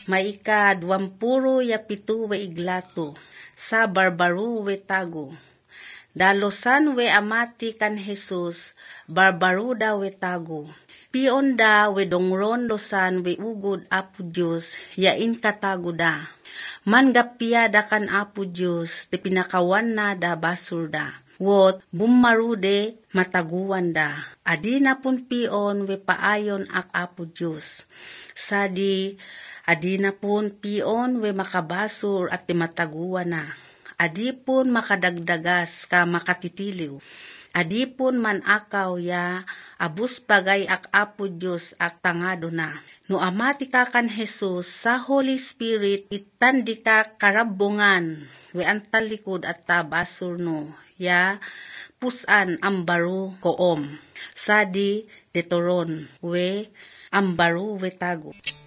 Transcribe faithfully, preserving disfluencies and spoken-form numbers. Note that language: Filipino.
Maika duwampuro ya pitu we iglato, sa barbaru we tago. Dalosan we amati kan Jesus, barbaru da we tago. Pion da we dongron dosan we ugod Apo Diyos, yain katago da. Mangapia da kan Apo Diyos, ti pinakawan na da basur da. Wot bumarude mataguan da. Adi na pun pion we paayon ak Apo Diyos. Sadi adi na pun pion we makabasur at timataguan na. Adi pun makadagdagas ka makatitiliw. Adi pun man akaw ya abus bagay ak Apo Diyos ak tangado na. No amati ka kan Jesus sa Holy Spirit itandi ka karabungan we antalikod at tabasur no. Ya pusan ambaru koom. Sadi detoron we ambaru we tago.